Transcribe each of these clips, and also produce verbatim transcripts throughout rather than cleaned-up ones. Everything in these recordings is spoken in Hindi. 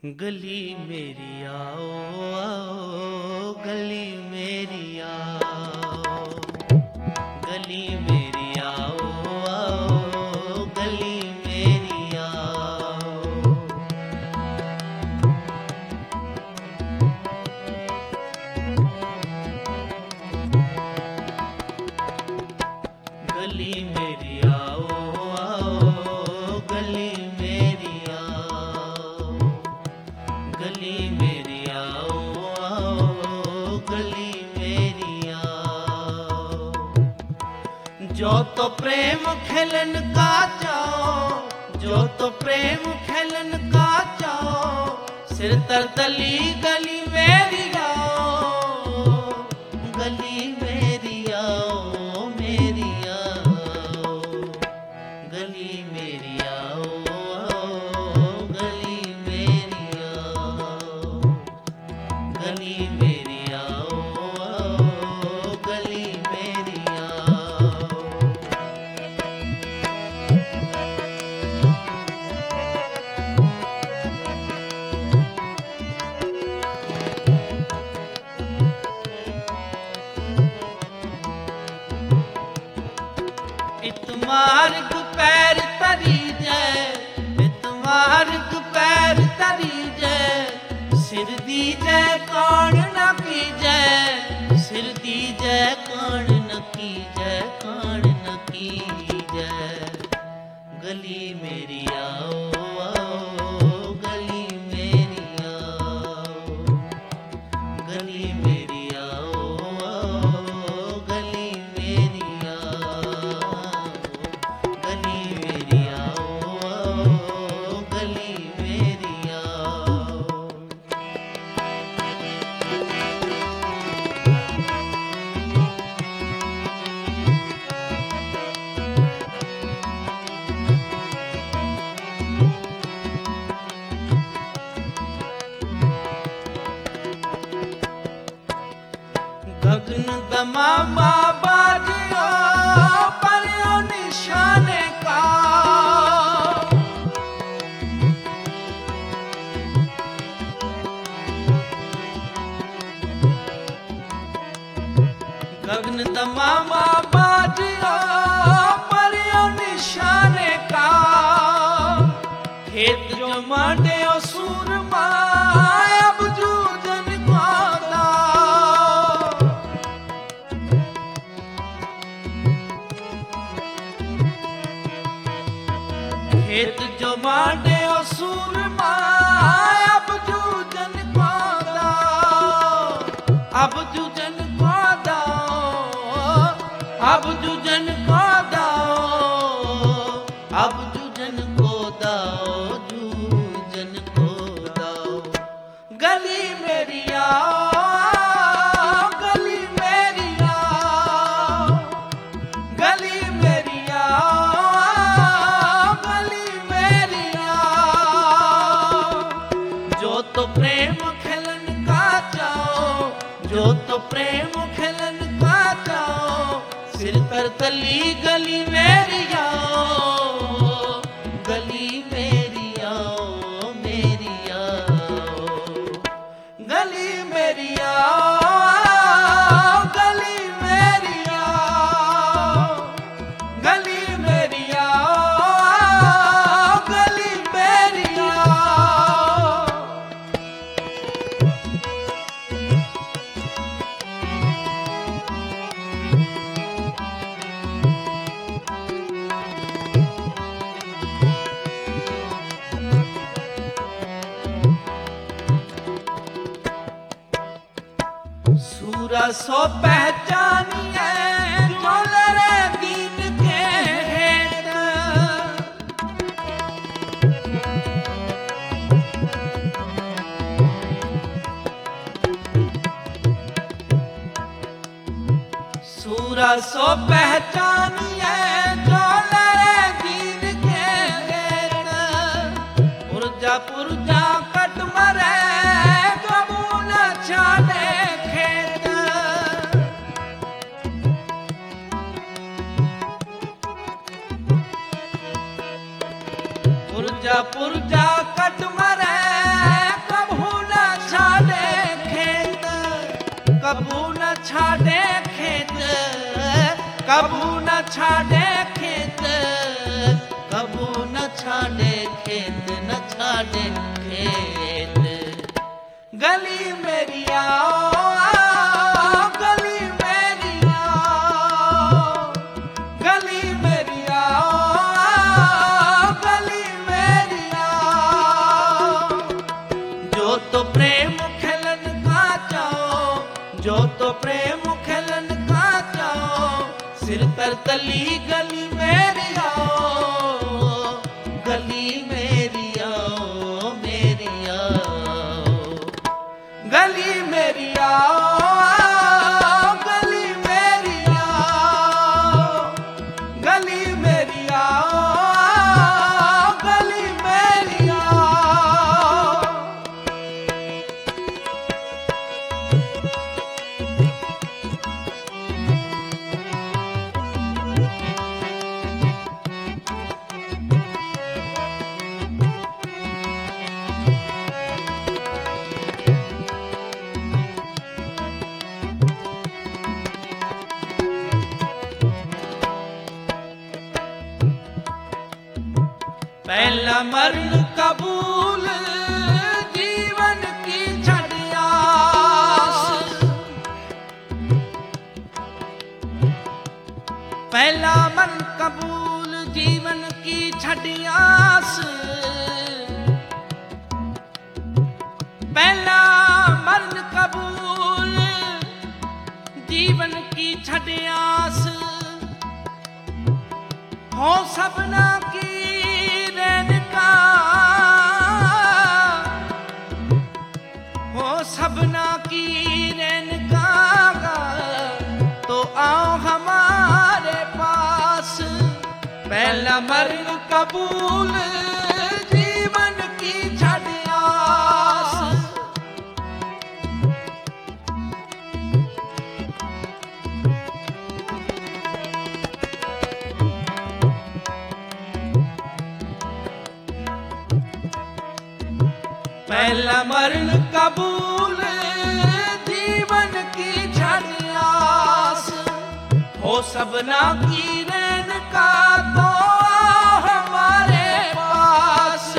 गली मेरी आओ आओ गली मेरी आओ, गली मेरी आओ आओ गली मेरी आओ। गली मेरी आओ आओ गली मेरी आओ, गली मेरी आओ आओ गली मेरी आओ। जो तो प्रेम खेलन का चाओ, जो तो प्रेम खेलन का चाओ, सिर तर तली गली मेरी आओ, गली मेरी आओ मेरी आओ, गली मेरी आओ आओ गली मेरी आओ, गली मेरी आओ आओ गली मेरी आओ। इतमार्ग पैर तरी जय, इतमार्ग पैर तरी जय, सिर दी जय कौन न की जय, सिर दी जय कौन न की जय, कौन न की जय। गली मेरी आओ आओ गली मेरी आओ, गली मेरी आओ आओ गली मेरी आओ, गली मेरी आओ आओ गली मेरी आओ। गगन दमा बाजियो परियो निशाने का, गगन दमा बाजियो परियो निशाने का, खेत जो मांडे सूरमा अब जूझन गोदा, खेत जो मांडे सूरमा अब जूझन गोदा, अब जूझन गोदा, अब जूझन गोदा, अब जूझन गोदा, जूझन गोदा। गली मेरी आओ गली मेरी आओ, गली मेरी आओ गली मेरी आओ। जो तो प्रेम खेलन का चाओ, जो तो प्रेम खेलन का चाओ, सिर पर तली गली मेरी आओ, गली मेरी आओ मेरी आओ, गली मेरी आओ गली मेरी आओ, गली मेरी आओ गली मेरी आओ। सूरा सो पहचानिए जो लड़े दीन के हेत, सूरा सो पहचानिए जो लड़े दीन के हेत, पुरजा पुरजा कट मरे कबू न छाने खेत, पुरजा पुरजा कट मरे छाड़े खेत, कबू न छाड़े खेत, कबू न छाड़े खेत, न छाड़े खेत। गली मेरी आओ, गली मेरी आओ, गली मेरी आओ, गली मेरी आओ। जो तो प्रेम खेलन का चाओ, जो तो प्रेम खेलन का चाओ, सिर तर तली गली मेरी आओ, गली मेरी आओ, मेरी आओ, गली मेरी आओ, गली मेरी आओ, गली मेरी आओ, गली मेरी आओ। पहला मरण कबूल, जीवन की छड़ी आस। पहला मरण कबूल, जीवन की छड़ी आस। पहला मरण कबूल, जीवन की छड़ी आस। हो सबना की का, हो सबना की रेनका का, तो आओ हमारे पास। पहला मरण कबूल, जीवन की छड़ी आस। पहला मरण कबूल, जीवन की छड़ी आस। हो सबना की रैन का, तो हमारे पास।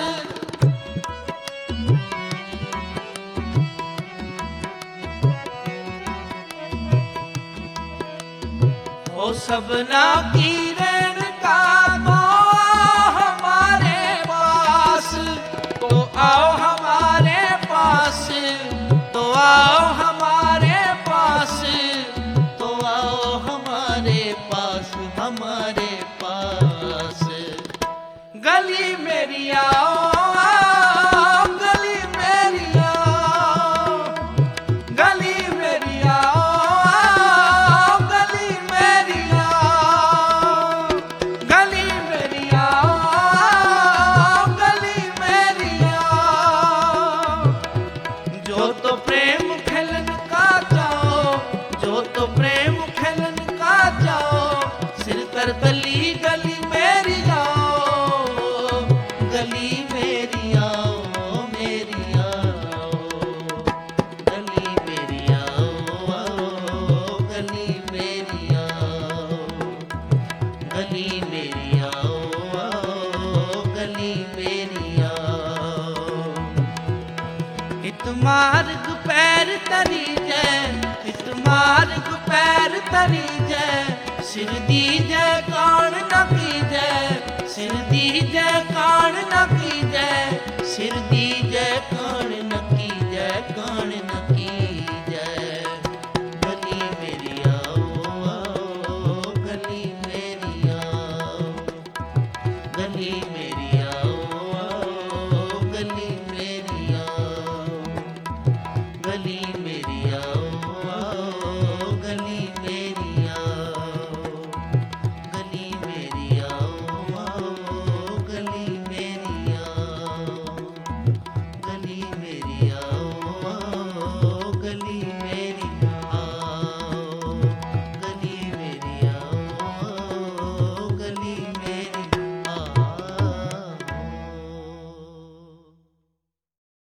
हो सबना की रैन का, तो हमारे पास। तो आओ हमारे पास, तो आओ हमारे पास, तो आओ हमारे पास, हमारे पास। गली मेरी आओ, गली मेरी आओ, गली मेरी आओ, गली मेरी आओ, गली मेरी आओ, गली मेरी आओ। जो तो प्रेम खेलन का चाओ, जो तो प्रेम खेलन का चाओ, सिर कर तली गली मेरी आओ, गली मेरी आओ, मेरी आओ, गली मेरी आओ, आओ, गली मेरी आओ, गली मेरी आओ, आओ, गली मेरी आओ। इत मार्ग पैर तरी जय, इत मार्ग पैर तरी जय। सिर दीजै कान न कीजै, सिर दीजै कान न कीजै, सिर दीजै कान न कीजै, कान न